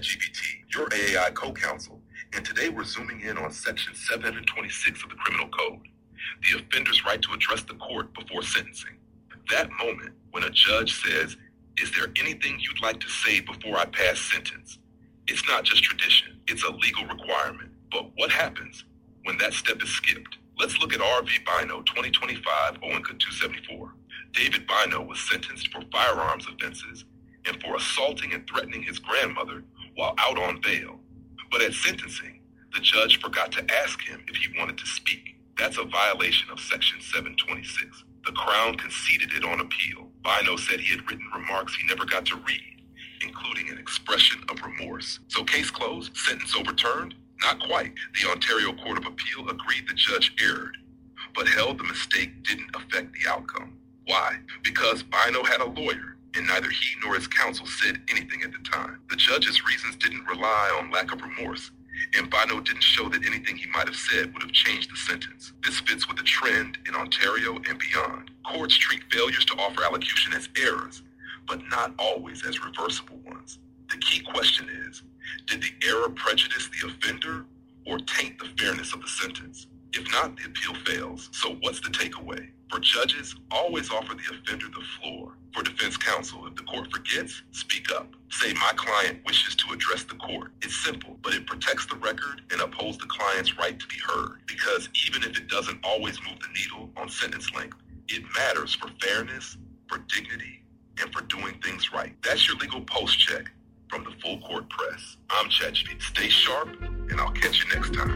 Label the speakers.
Speaker 1: ChatGPT, your AI co-counsel, and today we're zooming in on Section 726 of the Criminal Code, the offender's right to address the court before sentencing. That moment when a judge says, "Is there anything you'd like to say before I pass sentence?" It's not just tradition, it's a legal requirement. But what happens when that step is skipped? Let's look at R.V. Bino 2025 OINCA 274. David Bino was sentenced for firearms offenses and for assaulting and threatening his grandmother while out on bail. But at sentencing, the judge forgot to ask him if he wanted to speak. That's a violation of Section 726. The Crown conceded it on appeal. Bino said he had written remarks he never got to read, including an expression of remorse. So case closed, sentence overturned? Not quite. The Ontario Court of Appeal agreed the judge erred, but held the mistake didn't affect the outcome. Why? Because Bino had a lawyer, and neither he nor his counsel said anything at the time. The judge's reasons didn't rely on lack of remorse, and Bino didn't show that anything he might have said would have changed the sentence. This fits with the trend in Ontario and beyond. Courts treat failures to offer allocution as errors, but not always as reversible ones. The key question is, did the error prejudice the offender or taint the fairness of the sentence? If not, the appeal fails. So what's the takeaway? For judges, always offer the offender the floor. For defense counsel, if the court forgets, speak up. Say, "My client wishes to address the court." It's simple, but it protects the record and upholds the client's right to be heard. Because even if it doesn't always move the needle on sentence length, it matters for fairness, for dignity, and for doing things right. That's your legal post check from the Full Court Press. I'm ChatGPT. Stay sharp, and I'll catch you next time.